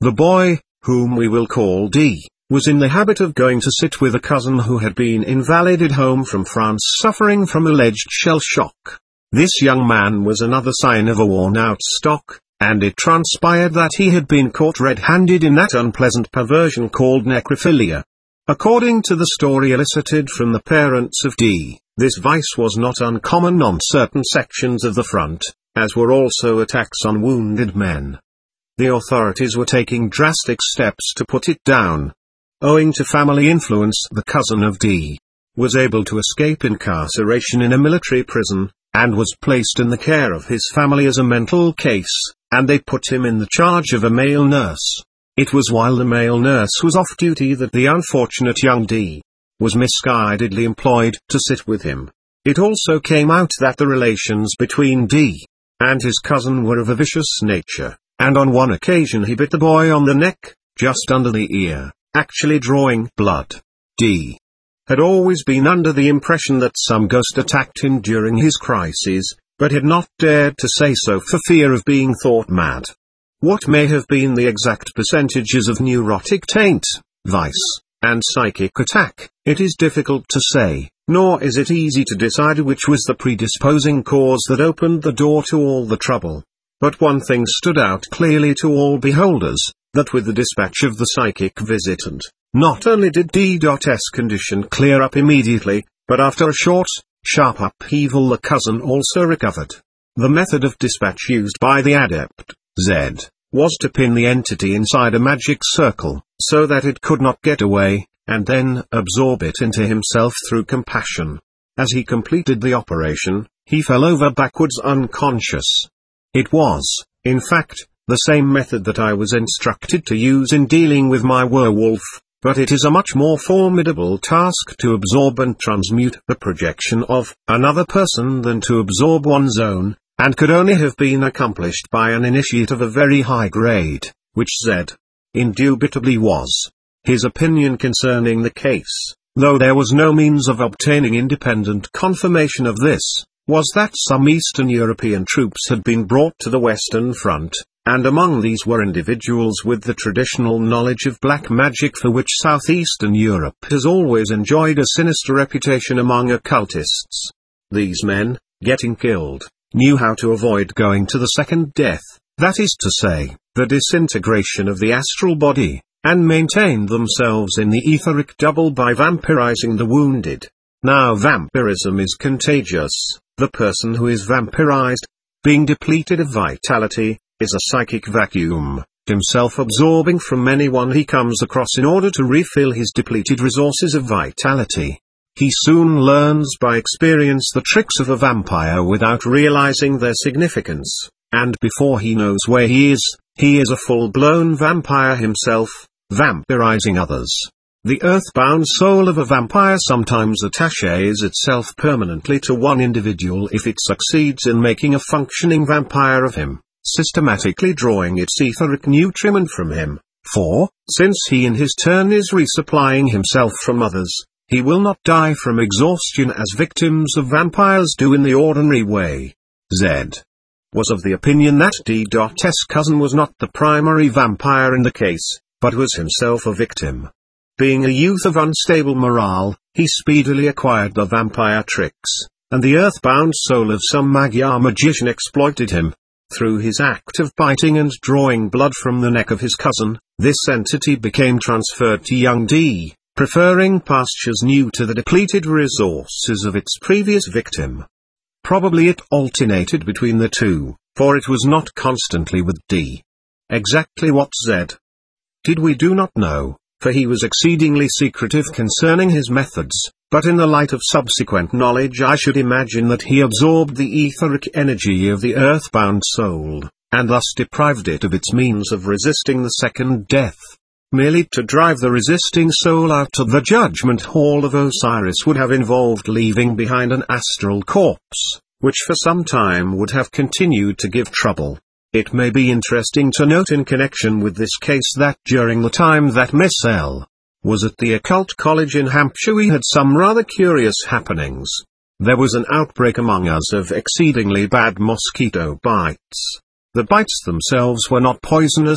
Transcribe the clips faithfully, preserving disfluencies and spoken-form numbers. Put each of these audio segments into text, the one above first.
The boy, whom we will call D, was in the habit of going to sit with a cousin who had been invalided home from France suffering from alleged shell shock. This young man was another sign of a worn-out stock, and it transpired that he had been caught red-handed in that unpleasant perversion called necrophilia. According to the story elicited from the parents of D, this vice was not uncommon on certain sections of the front, as were also attacks on wounded men. The authorities were taking drastic steps to put it down. Owing to family influence, the cousin of D was able to escape incarceration in a military prison, and was placed in the care of his family as a mental case, and they put him in the charge of a male nurse. It was while the male nurse was off duty that the unfortunate young D was misguidedly employed to sit with him. It also came out that the relations between D and his cousin were of a vicious nature, and on one occasion he bit the boy on the neck, just under the ear, actually drawing blood. D had always been under the impression that some ghost attacked him during his crises, but had not dared to say so for fear of being thought mad. What may have been the exact percentages of neurotic taint, vice, and psychic attack, it is difficult to say, nor is it easy to decide which was the predisposing cause that opened the door to all the trouble. But one thing stood out clearly to all beholders, that with the dispatch of the psychic visitant, not only did D.S condition clear up immediately, but after a short, sharp upheaval the cousin also recovered. The method of dispatch used by the adept, Z, was to pin the entity inside a magic circle, so that it could not get away, and then absorb it into himself through compassion. As he completed the operation, he fell over backwards unconscious. It was, in fact, the same method that I was instructed to use in dealing with my werewolf, but it is a much more formidable task to absorb and transmute the projection of another person than to absorb one's own, and could only have been accomplished by an initiate of a very high grade, which Z indubitably was. His opinion concerning the case, though there was no means of obtaining independent confirmation of this, was that some Eastern European troops had been brought to the Western Front, and among these were individuals with the traditional knowledge of black magic for which Southeastern Europe has always enjoyed a sinister reputation among occultists. These men, getting killed, knew how to avoid going to the second death, that is to say, the disintegration of the astral body, and maintained themselves in the etheric double by vampirizing the wounded. Now vampirism is contagious. The person who is vampirized, being depleted of vitality, is a psychic vacuum, himself absorbing from anyone he comes across in order to refill his depleted resources of vitality. He soon learns by experience the tricks of a vampire without realizing their significance, and before he knows where he is, he is a full-blown vampire himself, vampirizing others. The earthbound soul of a vampire sometimes attaches itself permanently to one individual if it succeeds in making a functioning vampire of him, systematically drawing its etheric nutriment from him, for, since he in his turn is resupplying himself from others, he will not die from exhaustion as victims of vampires do in the ordinary way. Z was of the opinion that D.S cousin was not the primary vampire in the case, but was himself a victim. Being a youth of unstable morale, he speedily acquired the vampire tricks, and the earthbound soul of some Magyar magician exploited him. Through his act of biting and drawing blood from the neck of his cousin, this entity became transferred to young D, preferring pastures new to the depleted resources of its previous victim. Probably it alternated between the two, for it was not constantly with D. Exactly what Z did we do not know, for he was exceedingly secretive concerning his methods, but in the light of subsequent knowledge I should imagine that he absorbed the etheric energy of the earthbound soul, and thus deprived it of its means of resisting the second death. Merely to drive the resisting soul out of the judgment hall of Osiris would have involved leaving behind an astral corpse, which for some time would have continued to give trouble. It may be interesting to note in connection with this case that during the time that Miss L was at the occult college in Hampshire we had some rather curious happenings. There was an outbreak among us of exceedingly bad mosquito bites. The bites themselves were not poisonous,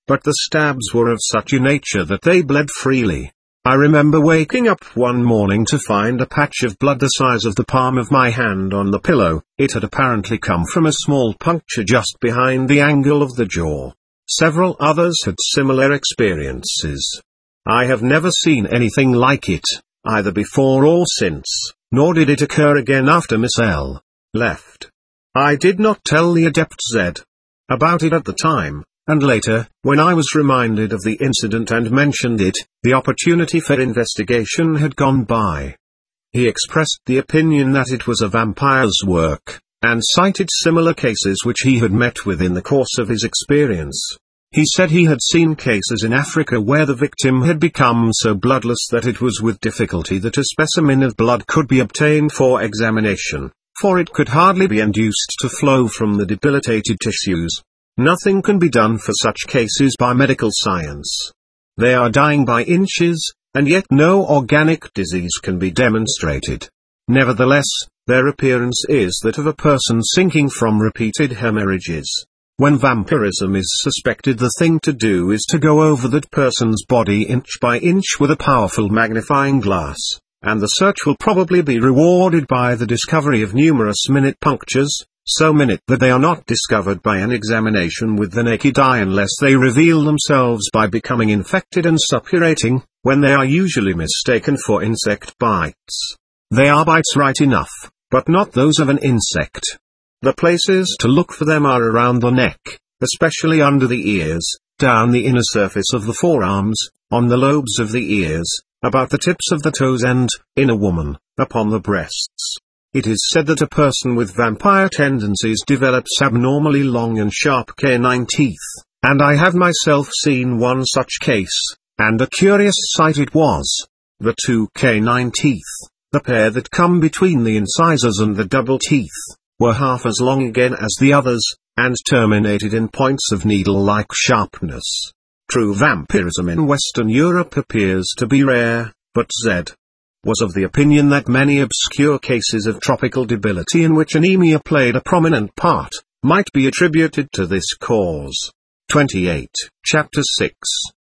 but the stabs were of such a nature that they bled freely. I remember waking up one morning to find a patch of blood the size of the palm of my hand on the pillow. It had apparently come from a small puncture just behind the angle of the jaw. Several others had similar experiences. I have never seen anything like it, either before or since, nor did it occur again after Miss L. left. I did not tell the Adept Z about it at the time, and later, when I was reminded of the incident and mentioned it, the opportunity for investigation had gone by. He expressed the opinion that it was a vampire's work, and cited similar cases which he had met with in the course of his experience. He said he had seen cases in Africa where the victim had become so bloodless that it was with difficulty that a specimen of blood could be obtained for examination, for it could hardly be induced to flow from the debilitated tissues. Nothing can be done for such cases by medical science. They are dying by inches, and yet no organic disease can be demonstrated. Nevertheless, their appearance is that of a person sinking from repeated hemorrhages. When vampirism is suspected, the thing to do is to go over that person's body inch by inch with a powerful magnifying glass, and the search will probably be rewarded by the discovery of numerous minute punctures, so minute that they are not discovered by an examination with the naked eye unless they reveal themselves by becoming infected and suppurating, when they are usually mistaken for insect bites. They are bites right enough, but not those of an insect. The places to look for them are around the neck, especially under the ears, down the inner surface of the forearms, on the lobes of the ears, about the tips of the toes and, in a woman, upon the breasts. It is said that a person with vampire tendencies develops abnormally long and sharp canine teeth, and I have myself seen one such case, and a curious sight it was. The two canine teeth, the pair that come between the incisors and the double teeth, were half as long again as the others, and terminated in points of needle-like sharpness. True vampirism in Western Europe appears to be rare, but Z was of the opinion that many obscure cases of tropical debility in which anemia played a prominent part, might be attributed to this cause. twenty-eight, Chapter six.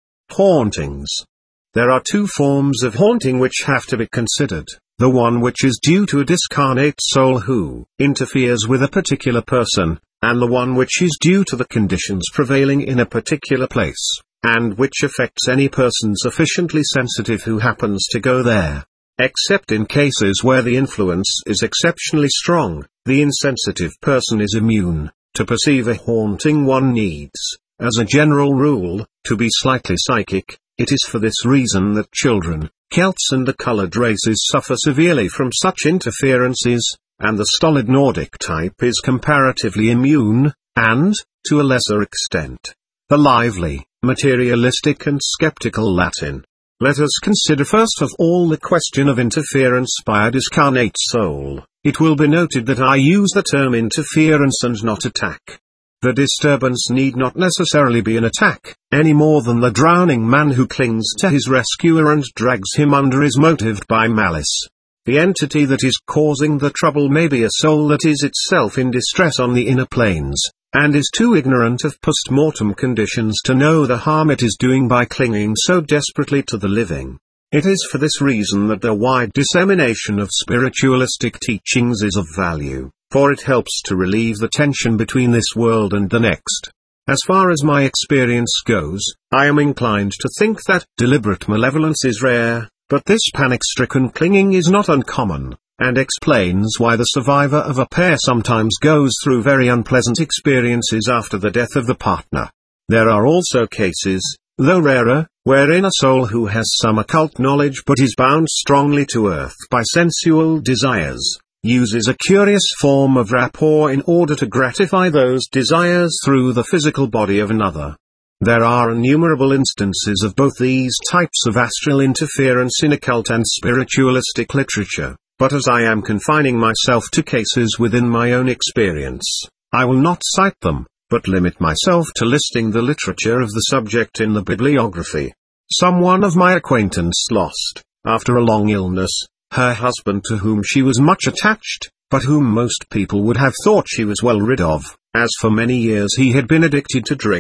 Hauntings. There are two forms of haunting which have to be considered. The one which is due to a discarnate soul who interferes with a particular person, and the one which is due to the conditions prevailing in a particular place, and which affects any person sufficiently sensitive who happens to go there. Except in cases where the influence is exceptionally strong, the insensitive person is immune. To perceive a haunting, one needs, as a general rule, to be slightly psychic. It is for this reason that children, Celts and the colored races suffer severely from such interferences, and the stolid Nordic type is comparatively immune, and, to a lesser extent, the lively, materialistic and skeptical Latin. Let us consider first of all the question of interference by a discarnate soul. It will be noted that I use the term interference and not attack. The disturbance need not necessarily be an attack, any more than the drowning man who clings to his rescuer and drags him under is motivated by malice. The entity that is causing the trouble may be a soul that is itself in distress on the inner planes, and is too ignorant of post-mortem conditions to know the harm it is doing by clinging so desperately to the living. It is for this reason that the wide dissemination of spiritualistic teachings is of value, for it helps to relieve the tension between this world and the next. As far as my experience goes, I am inclined to think that deliberate malevolence is rare, but this panic-stricken clinging is not uncommon, and explains why the survivor of a pair sometimes goes through very unpleasant experiences after the death of the partner. There are also cases, though rarer, wherein a soul who has some occult knowledge but is bound strongly to earth by sensual desires, uses a curious form of rapport in order to gratify those desires through the physical body of another. There are innumerable instances of both these types of astral interference in occult and spiritualistic literature, but as I am confining myself to cases within my own experience, I will not cite them, but limit myself to listing the literature of the subject in the bibliography. Someone of my acquaintance lost, after a long illness, her husband to whom she was much attached, but whom most people would have thought she was well rid of, as for many years he had been addicted to drink,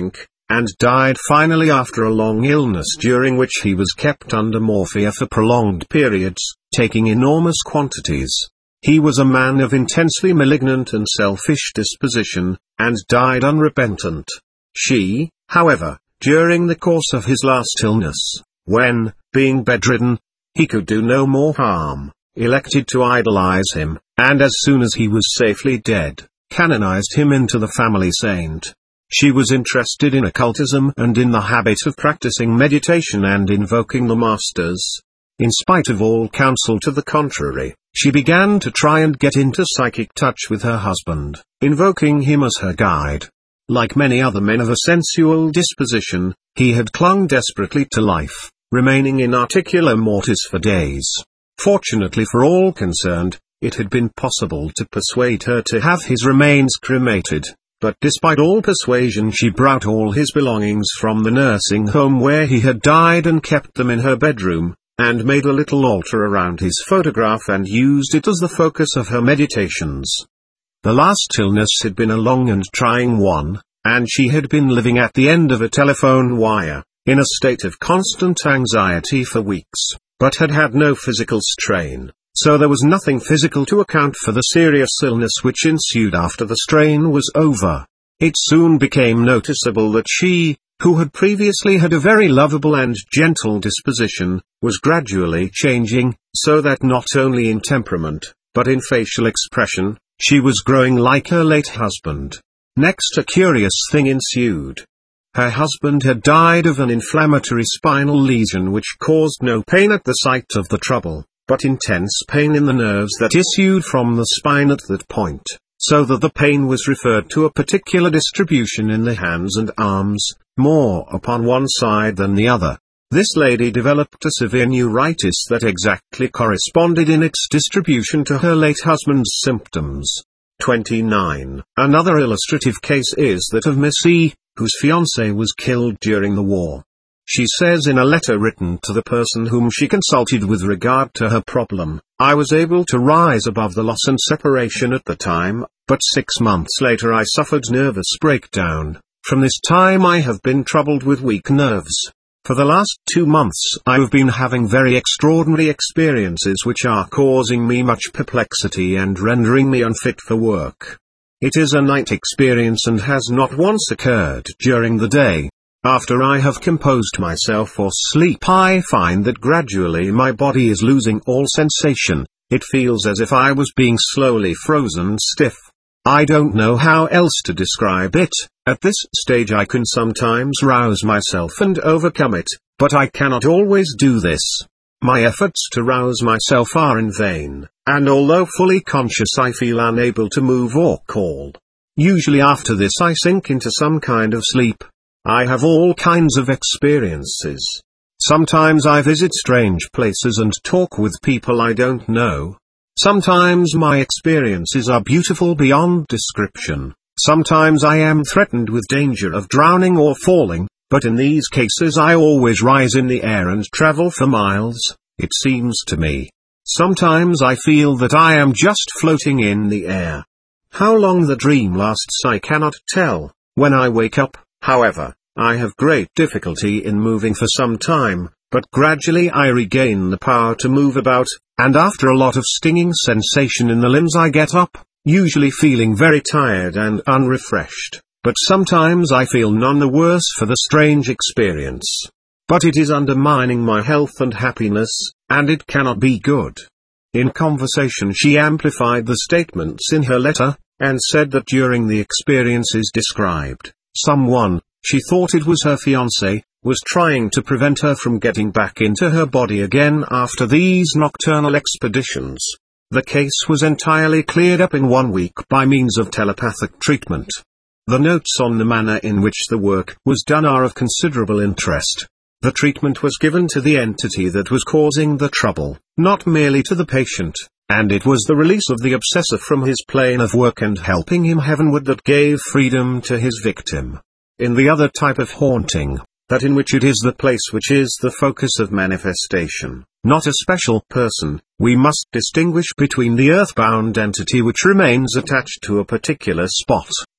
and died finally after a long illness during which he was kept under morphia for prolonged periods, taking enormous quantities. He was a man of intensely malignant and selfish disposition, and died unrepentant. She, however, during the course of his last illness, when, being bedridden, he could do no more harm, elected to idolize him, and as soon as he was safely dead, canonized him into the family saint. She was interested in occultism and in the habit of practicing meditation and invoking the masters. In spite of all counsel to the contrary, she began to try and get into psychic touch with her husband, invoking him as her guide. Like many other men of a sensual disposition, he had clung desperately to life, remaining in articula mortis for days. Fortunately for all concerned, it had been possible to persuade her to have his remains cremated, but despite all persuasion she brought all his belongings from the nursing home where he had died and kept them in her bedroom, and made a little altar around his photograph and used it as the focus of her meditations. The last illness had been a long and trying one, and she had been living at the end of a telephone wire, in a state of constant anxiety for weeks, but had had no physical strain, so there was nothing physical to account for the serious illness which ensued after the strain was over. It soon became noticeable that she, who had previously had a very lovable and gentle disposition, was gradually changing, so that not only in temperament, but in facial expression, she was growing like her late husband. Next a curious thing ensued. Her husband had died of an inflammatory spinal lesion which caused no pain at the site of the trouble, but intense pain in the nerves that issued from the spine at that point, so that the pain was referred to a particular distribution in the hands and arms, more upon one side than the other. This lady developed a severe neuritis that exactly corresponded in its distribution to her late husband's symptoms. twenty-nine. Another illustrative case is that of Miss E, whose fiancé was killed during the war. She says in a letter written to the person whom she consulted with regard to her problem, "I was able to rise above the loss and separation at the time, but six months later I suffered nervous breakdown. From this time I have been troubled with weak nerves. For the last two months I have been having very extraordinary experiences which are causing me much perplexity and rendering me unfit for work. It is a night experience and has not once occurred during the day. After I have composed myself for sleep I find that gradually my body is losing all sensation. It feels as if I was being slowly frozen stiff. I don't know how else to describe it. At this stage I can sometimes rouse myself and overcome it, but I cannot always do this. My efforts to rouse myself are in vain, and although fully conscious I feel unable to move or call. Usually after this I sink into some kind of sleep. I have all kinds of experiences. Sometimes I visit strange places and talk with people I don't know. Sometimes my experiences are beautiful beyond description. Sometimes I am threatened with danger of drowning or falling, but in these cases I always rise in the air and travel for miles, it seems to me. Sometimes I feel that I am just floating in the air. How long the dream lasts I cannot tell. When I wake up, however, I have great difficulty in moving for some time, but gradually I regain the power to move about, and after a lot of stinging sensation in the limbs I get up, usually feeling very tired and unrefreshed, but sometimes I feel none the worse for the strange experience. But it is undermining my health and happiness, and it cannot be good." In conversation she amplified the statements in her letter, and said that during the experiences described, someone, she thought it was her fiancé, was trying to prevent her from getting back into her body again after these nocturnal expeditions. The case was entirely cleared up in one week by means of telepathic treatment. The notes on the manner in which the work was done are of considerable interest. The treatment was given to the entity that was causing the trouble, not merely to the patient, and it was the release of the obsessor from his plane of work and helping him heavenward that gave freedom to his victim. In the other type of haunting, that in which it is the place which is the focus of manifestation, not a special person, we must distinguish between the earthbound entity which remains attached to a particular spot,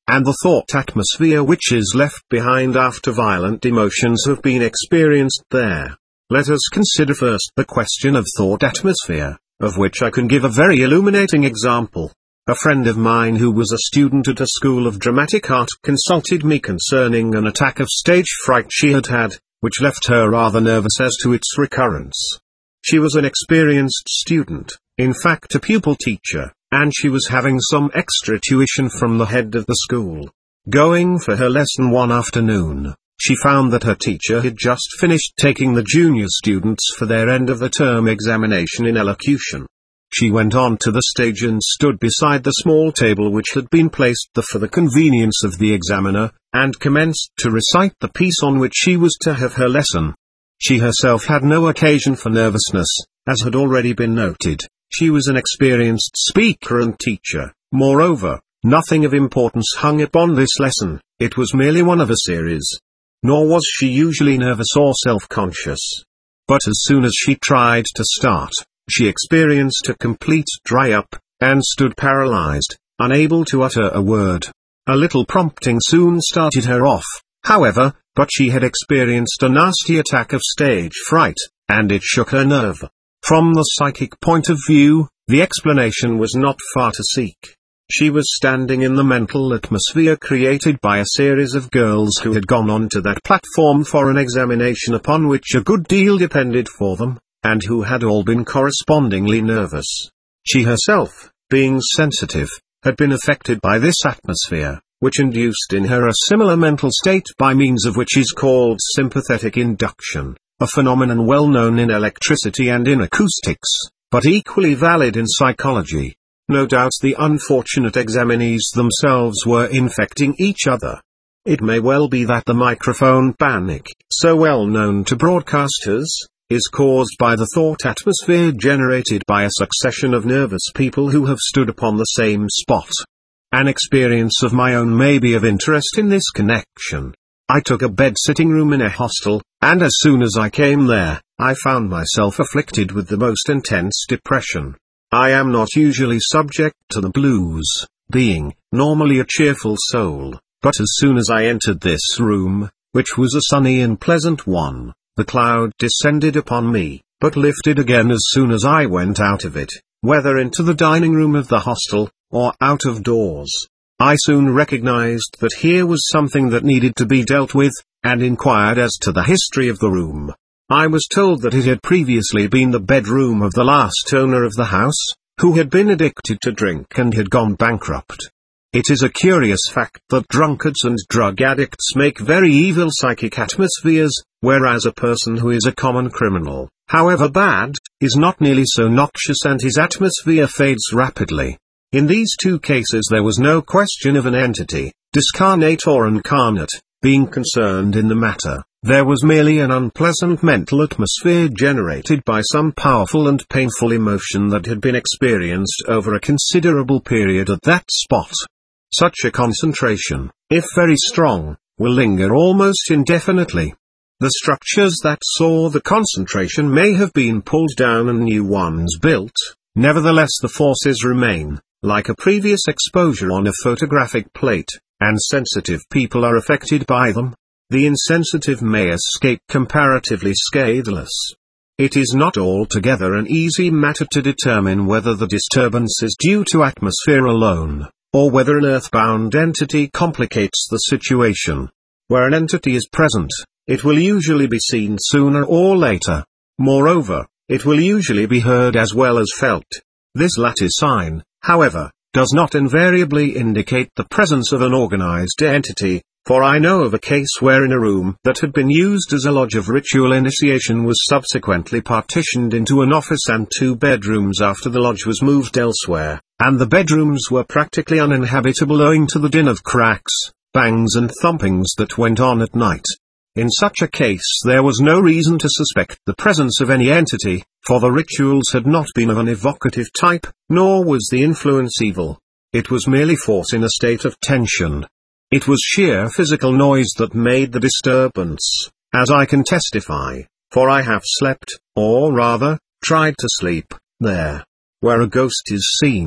and the thought atmosphere which is left behind after violent emotions have been experienced there. Let us consider first the question of thought atmosphere, of which I can give a very illuminating example. A friend of mine who was a student at a school of dramatic art consulted me concerning an attack of stage fright she had had, which left her rather nervous as to its recurrence. She was an experienced student, in fact a pupil teacher, and she was having some extra tuition from the head of the school. Going for her lesson one afternoon, she found that her teacher had just finished taking the junior students for their end of the term examination in elocution. She went on to the stage and stood beside the small table which had been placed there for the convenience of the examiner, and commenced to recite the piece on which she was to have her lesson. She herself had no occasion for nervousness, as had already been noted. She was an experienced speaker and teacher. Moreover, nothing of importance hung upon this lesson, it was merely one of a series. Nor was she usually nervous or self-conscious. But as soon as she tried to start, she experienced a complete dry-up, and stood paralyzed, unable to utter a word. A little prompting soon started her off, however, but she had experienced a nasty attack of stage fright, and it shook her nerve. From the psychic point of view, the explanation was not far to seek. She was standing in the mental atmosphere created by a series of girls who had gone on to that platform for an examination upon which a good deal depended for them, and who had all been correspondingly nervous. She herself, being sensitive, had been affected by this atmosphere, which induced in her a similar mental state by means of which is called sympathetic induction, a phenomenon well known in electricity and in acoustics, but equally valid in psychology. No doubt the unfortunate examinees themselves were infecting each other. It may well be that the microphone panic, so well known to broadcasters, is caused by the thought atmosphere generated by a succession of nervous people who have stood upon the same spot. An experience of my own may be of interest in this connection. I took a bed-sitting room in a hostel, and as soon as I came there, I found myself afflicted with the most intense depression. I am not usually subject to the blues, being, normally a cheerful soul, but as soon as I entered this room, which was a sunny and pleasant one, the cloud descended upon me, but lifted again as soon as I went out of it, whether into the dining room of the hostel, or out of doors. I soon recognized that here was something that needed to be dealt with, and inquired as to the history of the room. I was told that it had previously been the bedroom of the last owner of the house, who had been addicted to drink and had gone bankrupt. It is a curious fact that drunkards and drug addicts make very evil psychic atmospheres, whereas a person who is a common criminal, however bad, is not nearly so noxious and his atmosphere fades rapidly. In these two cases there was no question of an entity, discarnate or incarnate, being concerned in the matter. There was merely an unpleasant mental atmosphere generated by some powerful and painful emotion that had been experienced over a considerable period at that spot. Such a concentration, if very strong, will linger almost indefinitely. The structures that saw the concentration may have been pulled down and new ones built, nevertheless the forces remain, like a previous exposure on a photographic plate, and sensitive people are affected by them. The insensitive may escape comparatively scatheless. It is not altogether an easy matter to determine whether the disturbance is due to atmosphere alone, or whether an earthbound entity complicates the situation. Where an entity is present, it will usually be seen sooner or later. Moreover, it will usually be heard as well as felt. This latter sign, however, does not invariably indicate the presence of an organized entity, for I know of a case wherein a room that had been used as a lodge of ritual initiation was subsequently partitioned into an office and two bedrooms after the lodge was moved elsewhere, and the bedrooms were practically uninhabitable owing to the din of cracks, bangs and thumpings that went on at night. In such a case there was no reason to suspect the presence of any entity, for the rituals had not been of an evocative type, nor was the influence evil. It was merely force in a state of tension. It was sheer physical noise that made the disturbance, as I can testify, for I have slept, or rather, tried to sleep, there. Where a ghost is seen,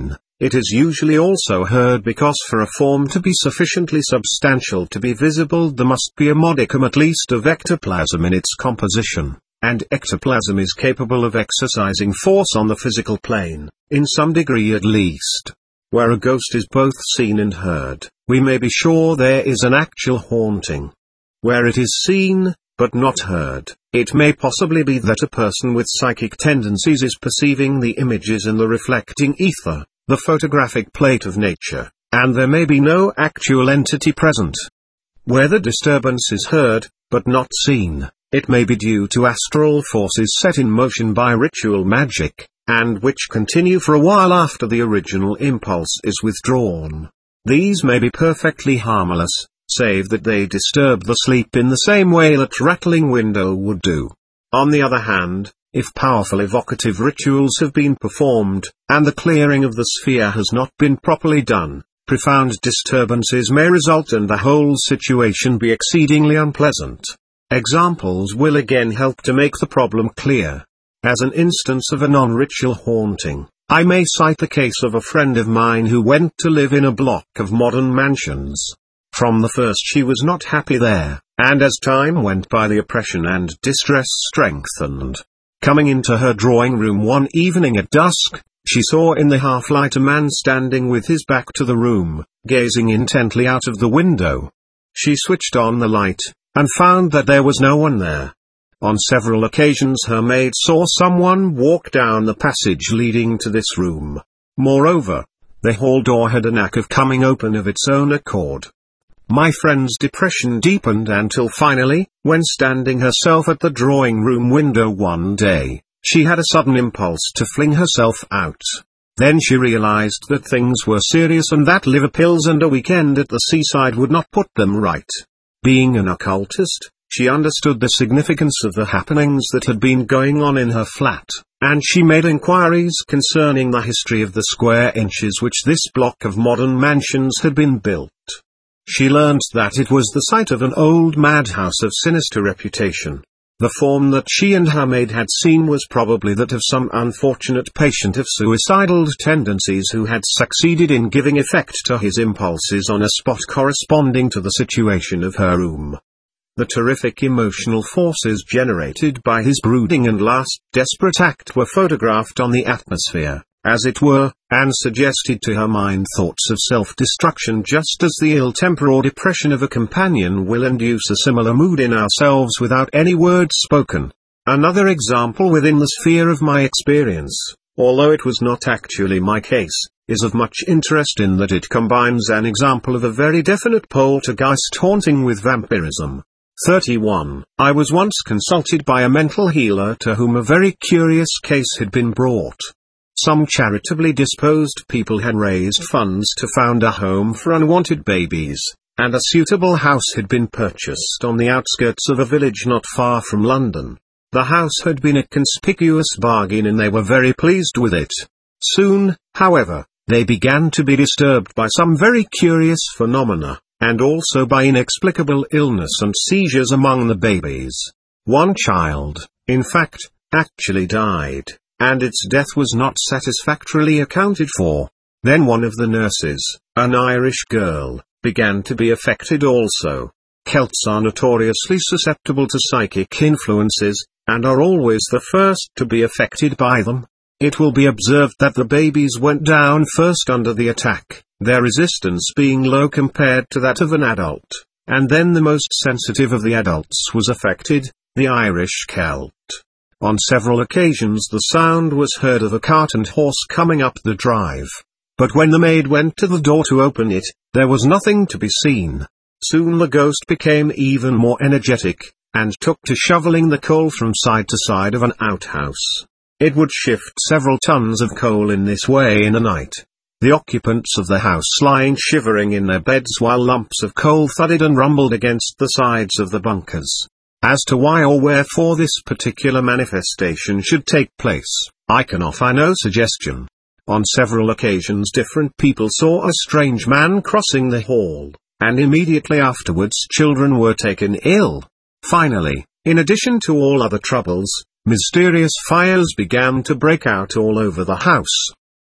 It is usually also heard because for a form to be sufficiently substantial to be visible there must be a modicum at least of ectoplasm in its composition, and ectoplasm is capable of exercising force on the physical plane, in some degree at least. Where a ghost is both seen and heard, we may be sure there is an actual haunting. Where it is seen, but not heard, it may possibly be that a person with psychic tendencies is perceiving the images in the reflecting ether, the photographic plate of nature, and there may be no actual entity present. Where the disturbance is heard, but not seen, it may be due to astral forces set in motion by ritual magic, and which continue for a while after the original impulse is withdrawn. These may be perfectly harmless, save that they disturb the sleep in the same way that rattling window would do. On the other hand, if powerful evocative rituals have been performed, and the clearing of the sphere has not been properly done, profound disturbances may result and the whole situation be exceedingly unpleasant. Examples will again help to make the problem clear. As an instance of a non-ritual haunting, I may cite the case of a friend of mine who went to live in a block of modern mansions. From the first she was not happy there, and as time went by the oppression and distress strengthened. Coming into her drawing room one evening at dusk, she saw in the half-light a man standing with his back to the room, gazing intently out of the window. She switched on the light, and found that there was no one there. On several occasions her maid saw someone walk down the passage leading to this room. Moreover, the hall door had a knack of coming open of its own accord. My friend's depression deepened until finally, when standing herself at the drawing room window one day, she had a sudden impulse to fling herself out. Then she realized that things were serious and that liver pills and a weekend at the seaside would not put them right. Being an occultist, she understood the significance of the happenings that had been going on in her flat, and she made inquiries concerning the history of the square inches which this block of modern mansions had been built. She learned that it was the site of an old madhouse of sinister reputation. The form that she and her maid had seen was probably that of some unfortunate patient of suicidal tendencies who had succeeded in giving effect to his impulses on a spot corresponding to the situation of her room. The terrific emotional forces generated by his brooding and last desperate act were photographed on the atmosphere, as it were, and suggested to her mind thoughts of self-destruction just as the ill temper or depression of a companion will induce a similar mood in ourselves without any words spoken. Another example within the sphere of my experience, although it was not actually my case, is of much interest in that it combines an example of a very definite poltergeist haunting with vampirism. thirty-one. I was once consulted by a mental healer to whom a very curious case had been brought. Some charitably disposed people had raised funds to found a home for unwanted babies, and a suitable house had been purchased on the outskirts of a village not far from London. The house had been a conspicuous bargain and they were very pleased with it. Soon, however, they began to be disturbed by some very curious phenomena, and also by inexplicable illness and seizures among the babies. One child, in fact, actually died, and its death was not satisfactorily accounted for. Then one of the nurses, an Irish girl, began to be affected also. Celts are notoriously susceptible to psychic influences, and are always the first to be affected by them. It will be observed that the babies went down first under the attack, their resistance being low compared to that of an adult, and then the most sensitive of the adults was affected, the Irish Celt. On several occasions the sound was heard of a cart and horse coming up the drive. But when the maid went to the door to open it, there was nothing to be seen. Soon the ghost became even more energetic, and took to shoveling the coal from side to side of an outhouse. It would shift several tons of coal in this way in a night. The occupants of the house lying shivering in their beds while lumps of coal thudded and rumbled against the sides of the bunkers. As to why or wherefore this particular manifestation should take place, I can offer no suggestion. On several occasions different people saw a strange man crossing the hall, and immediately afterwards children were taken ill. Finally, in addition to all other troubles, mysterious fires began to break out all over the house.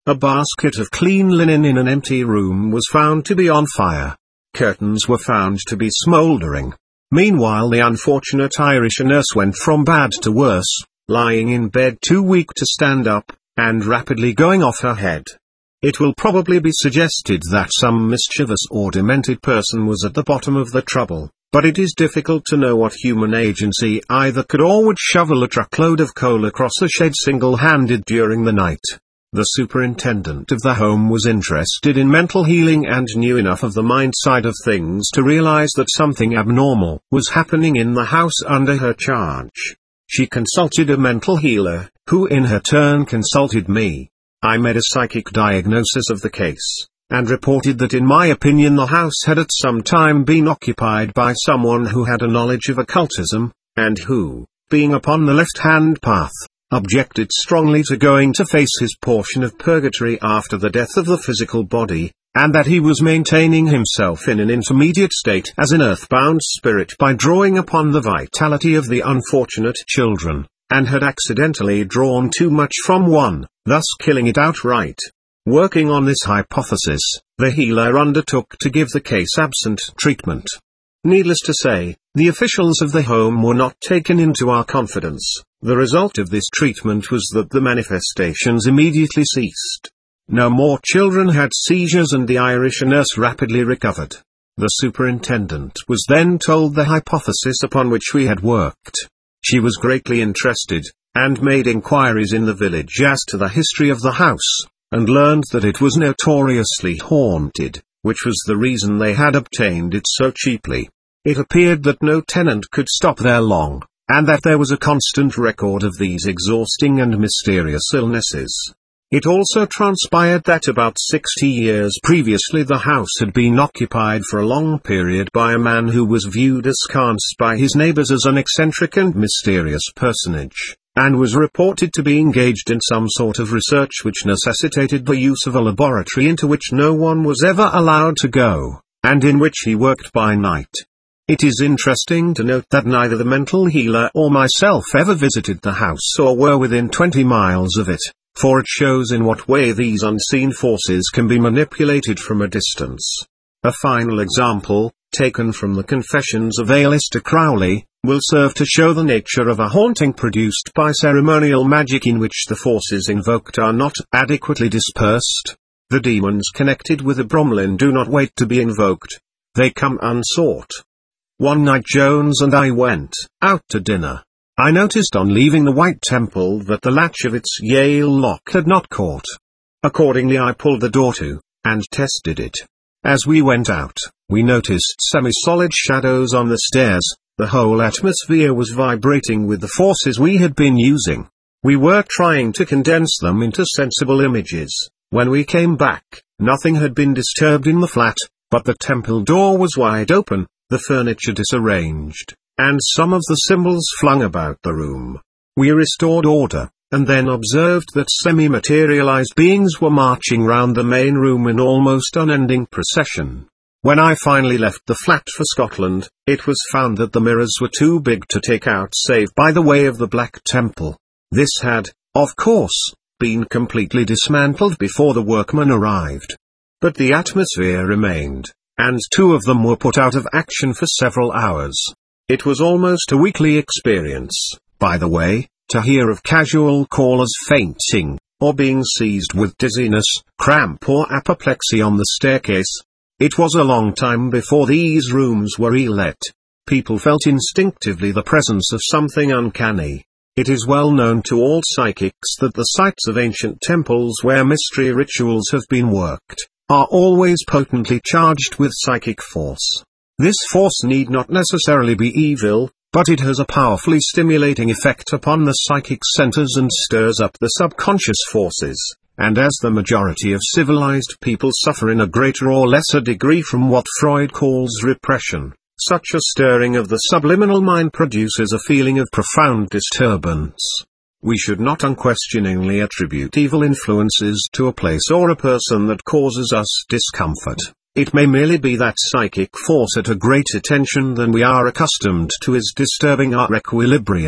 A basket of clean linen in an empty room was found to be on fire. Curtains were found to be smouldering. Meanwhile, the unfortunate Irish nurse went from bad to worse, lying in bed too weak to stand up, and rapidly going off her head. It will probably be suggested that some mischievous or demented person was at the bottom of the trouble, but it is difficult to know what human agency either could or would shovel a truckload of coal across a shed single-handed during the night. The superintendent of the home was interested in mental healing and knew enough of the mind side of things to realize that something abnormal was happening in the house under her charge. She consulted a mental healer, who in her turn consulted me. I made a psychic diagnosis of the case, and reported that in my opinion the house had at some time been occupied by someone who had a knowledge of occultism, and who, being upon the left-hand path, objected strongly to going to face his portion of purgatory after the death of the physical body, and that he was maintaining himself in an intermediate state as an earthbound spirit by drawing upon the vitality of the unfortunate children, and had accidentally drawn too much from one, thus killing it outright. Working on this hypothesis, the healer undertook to give the case absent treatment. Needless to say, the officials of the home were not taken into our confidence. The result of this treatment was that the manifestations immediately ceased. No more children had seizures and the Irish nurse rapidly recovered. The superintendent was then told the hypothesis upon which we had worked. She was greatly interested, and made inquiries in the village as to the history of the house, and learned that it was notoriously haunted, which was the reason they had obtained it so cheaply. It appeared that no tenant could stop there long, and that there was a constant record of these exhausting and mysterious illnesses. It also transpired that about sixty years previously the house had been occupied for a long period by a man who was viewed askance by his neighbors as an eccentric and mysterious personage, and was reported to be engaged in some sort of research which necessitated the use of a laboratory into which no one was ever allowed to go, and in which he worked by night. It is interesting to note that neither the mental healer or myself ever visited the house or were within twenty miles of it, for it shows in what way these unseen forces can be manipulated from a distance. A final example, taken from the Confessions of Aleister Crowley, will serve to show the nature of a haunting produced by ceremonial magic in which the forces invoked are not adequately dispersed. The demons connected with a Bromlin do not wait to be invoked. They come unsought. One night Jones and I went out to dinner. I noticed on leaving the White Temple that the latch of its Yale lock had not caught. Accordingly I pulled the door to, and tested it. As we went out, we noticed semi-solid shadows on the stairs. The whole atmosphere was vibrating with the forces we had been using. We were trying to condense them into sensible images. When we came back, nothing had been disturbed in the flat, but the temple door was wide open, the furniture disarranged, and some of the symbols flung about the room. We restored order, and then observed that semi-materialized beings were marching round the main room in almost unending procession. When I finally left the flat for Scotland, it was found that the mirrors were too big to take out save by the way of the Black Temple. This had, of course, been completely dismantled before the workmen arrived. But the atmosphere remained, and two of them were put out of action for several hours. It was almost a weekly experience, by the way, to hear of casual callers fainting, or being seized with dizziness, cramp or apoplexy on the staircase. It was a long time before these rooms were re-let. People felt instinctively the presence of something uncanny. It is well known to all psychics that the sites of ancient temples where mystery rituals have been worked, are always potently charged with psychic force. This force need not necessarily be evil, but it has a powerfully stimulating effect upon the psychic centers and stirs up the subconscious forces, and as the majority of civilized people suffer in a greater or lesser degree from what Freud calls repression, such a stirring of the subliminal mind produces a feeling of profound disturbance. We should not unquestioningly attribute evil influences to a place or a person that causes us discomfort. It may merely be that psychic force at a greater tension than we are accustomed to is disturbing our equilibrium.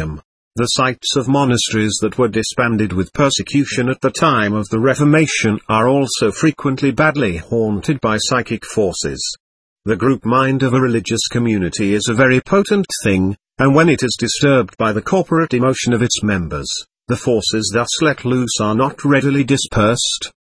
The sites of monasteries that were disbanded with persecution at the time of the Reformation are also frequently badly haunted by psychic forces. The group mind of a religious community is a very potent thing, and when it is disturbed by the corporate emotion of its members, the forces thus let loose are not readily dispersed.